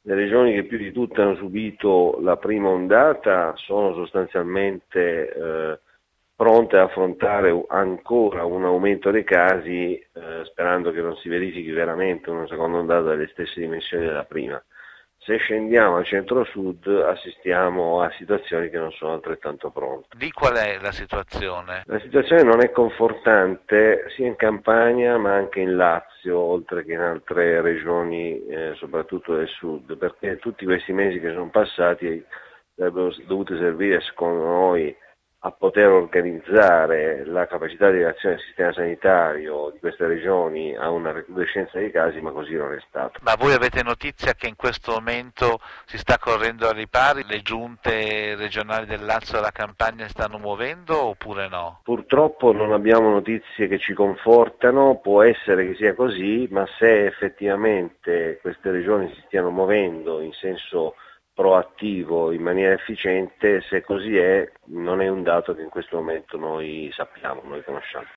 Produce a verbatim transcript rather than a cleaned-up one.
Le regioni che più di tutte hanno subito la prima ondata sono sostanzialmente eh, pronte a affrontare ancora un aumento dei casi, eh, sperando che non si verifichi veramente una seconda ondata delle stesse dimensioni della prima. Se scendiamo al centro-sud assistiamo a situazioni che non sono altrettanto pronte. Di qual è la situazione? La situazione non è confortante sia in Campania ma anche in Lazio, oltre che in altre regioni, eh, soprattutto del sud, perché tutti questi mesi che sono passati sarebbero dovuti servire, secondo noi, a poter organizzare la capacità di reazione del sistema sanitario di queste regioni a una recrudescenza dei casi, ma così non è stato. Ma voi avete notizia che in questo momento si sta correndo ai ripari? Le giunte regionali del Lazio e della Campania stanno muovendo oppure no? Purtroppo non abbiamo notizie che ci confortano, può essere che sia così, ma se effettivamente queste regioni si stiano muovendo in senso proattivo, in maniera efficiente, se così è, non è un dato che in questo momento noi sappiamo, noi conosciamo.